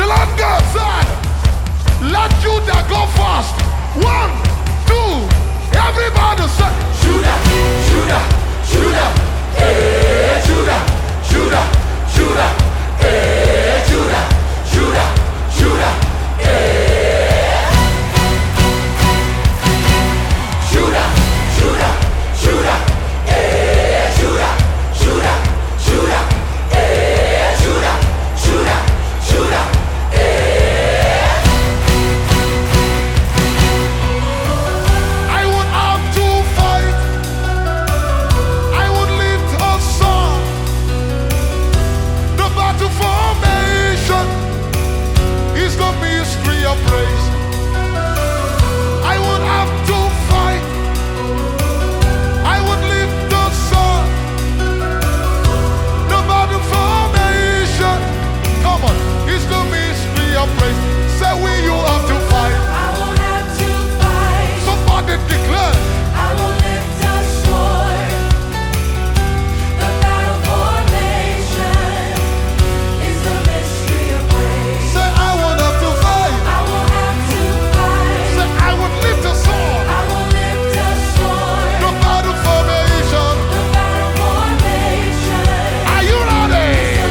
Lord God said, let Judah go first. 1, 2, everybody say, Judah, Judah, Judah, Judah, Judah, Judah, Judah, Judah, Judah, Judah, Judah, Judah, Judah, Judah, Judah, Judah, Judah, Judah. I would have to fight. I would lift a song. The battle formation is the mystery of praise. I would have to fight. I would lift the song. The battle formation, come on, is the mystery of praise. Say we you have to fight. I won't have to fight. Somebody declare. I will lift a sword. The battle formation is the mystery of praise. Say I would have to fight. I will have to fight. Say I would lift a sword. I will lift a sword. The battle formation. The battle formation Are you ready?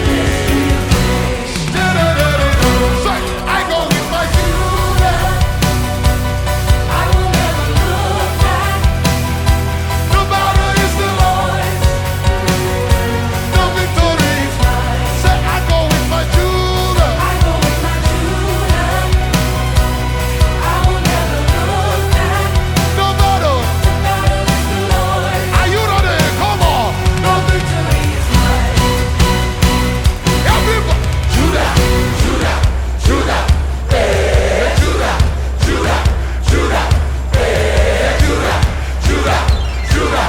is the mystery of praise. Say I go with my Judah. I will never look back. The battle is the Lord's. The victory is mine. Say I go with my Judah. I go with my Judah. I will never look back. The battle. The battle is the Lord's. Are you ready? Come on. The victory is mine. Everybody. Judah, Judah, Judah, Judah, Judah, Judah, Judah, Judah, Judah.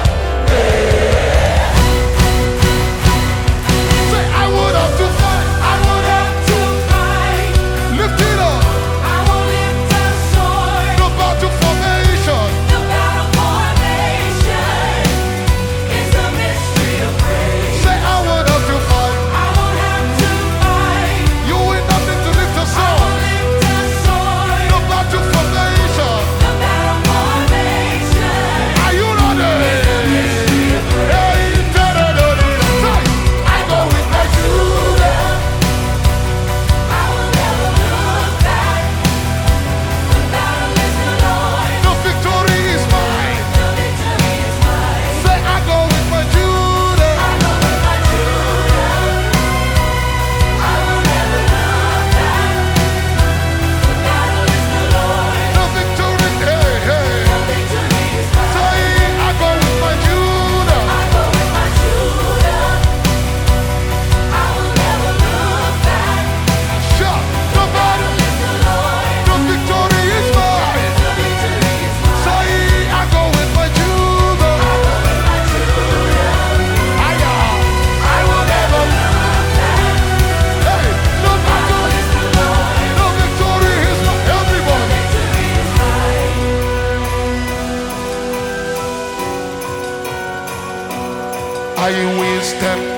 Say I would have to fight. I will have to fight. Lift it up. I will lift a sword. The battle formation. The battle formation is the mystery of praise. Say I would have to fight. I will have to fight. You will not need to lift a I sword. will lift a sword. The battle formation. The battle formation Are you ready? mystery of praise. Hey, da-da-da-da-da. Say, I go with my Judah. I will never look back. The battle is the Lord's. The victory is mine. The victory is mine. Say I go with my Judah. I go with my Judah. I will never look back. The battle is the Lord's. The victory, hey, hey. The victory is mine. Say I go with my Judah. I go with my Judah. I will never look back. Shout the battle. The battle is the Lord's. The victory is mine. The victory is mine. Say I go with my Judah. I go with my Judah. I will never. Look back. Hey, the battle. Is the Lord. The victory is mine. Everybody. Victory is mine. I will step